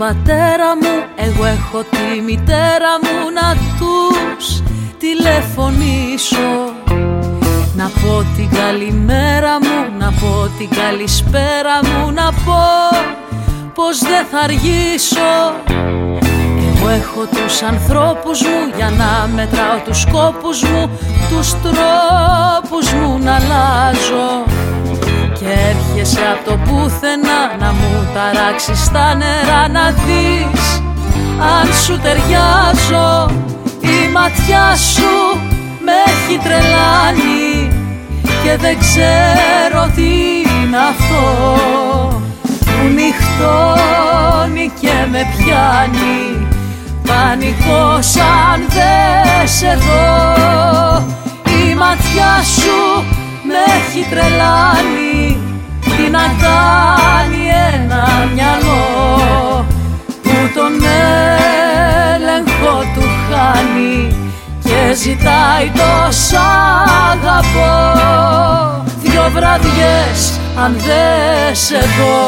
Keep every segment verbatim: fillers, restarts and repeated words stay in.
πατέρα μου, εγώ έχω τη μητέρα μου, να τους τηλεφωνήσω, να πω την καλημέρα μου, να πω την καλησπέρα μου, να πω πως δεν θα αργήσω. Εγώ έχω τους ανθρώπους μου για να μετράω τους σκόπους μου, τους τρόπους μου να αλλάζω. Και έρχεσαι από το πουθενά να μου ταράξεις τα νερά, να δεις αν σου ταιριάζω. Η ματιά σου με έχει τρελάνει και δεν ξέρω τι είναι αυτό που νυχτώνει και με πιάνει πανικός αν δεν σε δω. Η ματιά σου με έχει τρελάνει, τι να κάνει ένα μυαλό που τον έλεγχο του χάνει και ζητάει τόσα αγαπώ. Δυο βραδιές αν δεν σε δω.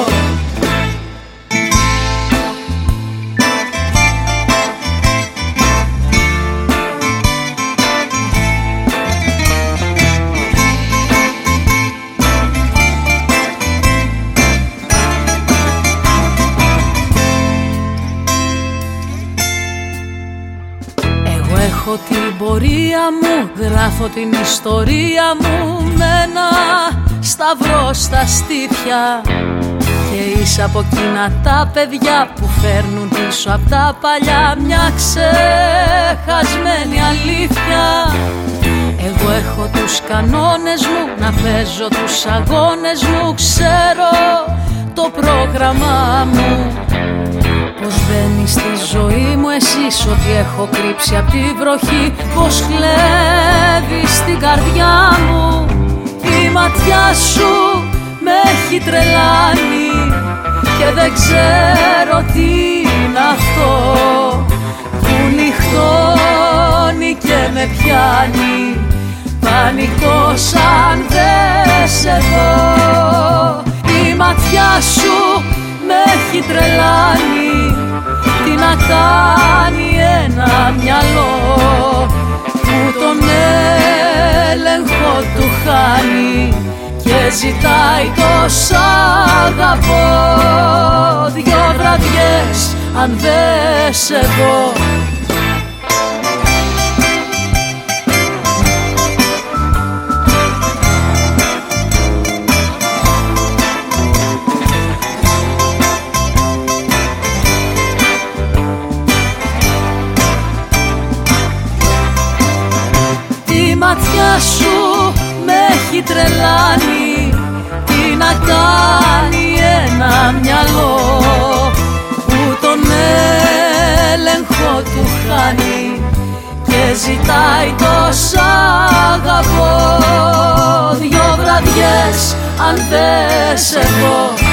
Έχω την πορεία μου, γράφω την ιστορία μου με ένα σταυρό στα στήθια. Και είσαι από εκείνα τα παιδιά που φέρνουν πίσω απ' τα παλιά μια ξεχασμένη αλήθεια. Εγώ έχω τους κανόνες μου, να παίζω τους αγώνες μου, ξέρω το πρόγραμμά μου. Πως μπαίνεις στη ζωή μου εσείς, ότι έχω κρύψει απ' τη βροχή, πως κλέβεις την καρδιά μου. Η ματιά σου με έχει τρελάνει και δεν ξέρω τι είναι αυτό που νυχτώνει και με πιάνει πανικός αν δεν σε δω. Η ματιά σου με έχει τρελάνει, τι να κάνει ένα μυαλό που τον έλεγχο του χάνει και ζητάει τόσα αγαπώ. Δυο βραδιές αν δεν σε δω. Η ματιά σου με έχει τρελάνει, τι να κάνει ένα μυαλό που τον έλεγχο του χάνει και ζητάει τόσα αγαπώ. Δυο βραδιές αν δεν σε δω.